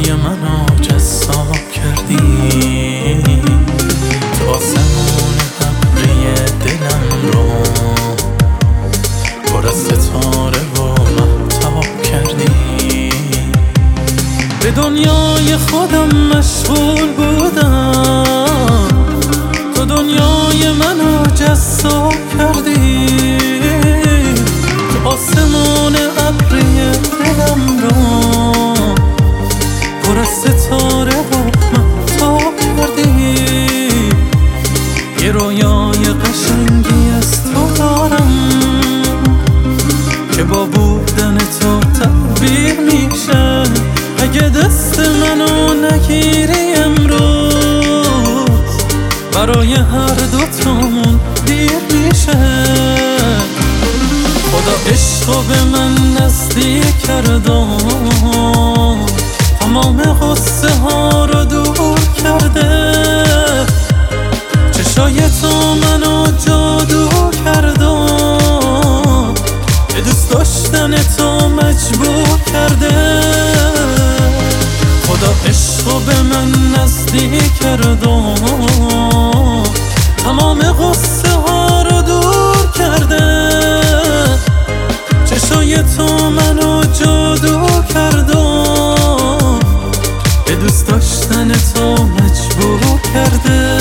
دنیای منو جذاب کردی، تو آسمون ابری دلم رو پر از ستاره و مهتاب کردی. به دنیای خودم مشغول بودم، تو دنیای منو جذاب کردی، تو آسمون ابری دلم رو پر از ستاره و مهتاب کردی. یه رویای قشنگی از تو دارم که با بودن تو تعبیر میشه. اگه دست منو نگیری امروز، برای هر دوتامون دیر میشه. خدا عشقو به من نزدیک کرده، تمام غصه ها رو دور کرده. چشای تو منو جادو کرده، به دوست داشتن تو مجبور کرده. خدا عشقو به من نزدیک کرده، تمام غصه ها رو دور کرده. چشای تو منو جادو کرده، به دوست داشتن تو مجبور کرده.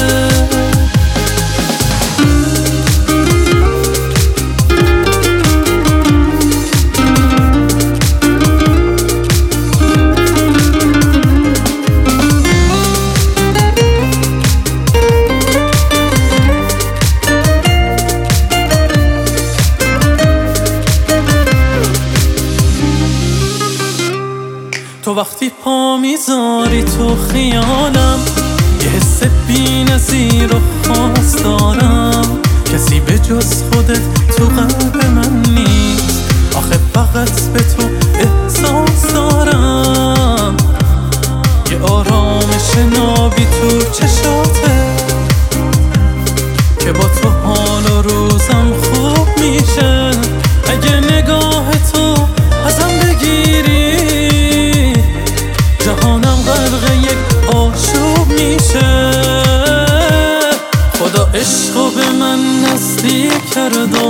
تو وقتی پا میذاری تو خیالم، یه حس بی‌نظیر و خاص دارم. کسی به جز خودت تو قلب من نیست، آخه فقط به تو احساس دارم. یه آرامش نابی تو چشاته که با تو حال و روزم خوب میشه. اگه نگاه تو ازم بگیری، جهانم غرق یک آشوب میشه. خدا عشقو به من نزدیک کرده،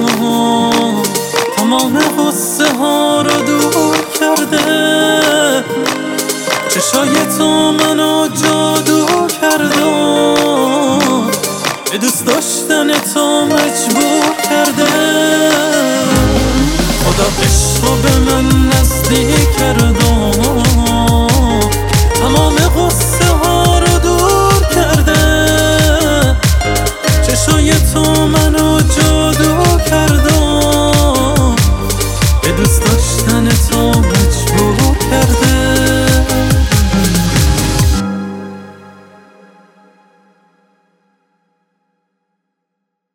تمام غصه ها رو دور کرده. چشای تو منو جادو کرده، به دوست داشتن تو مجبور کرده. خدا عشقو به من نزدیک کرده،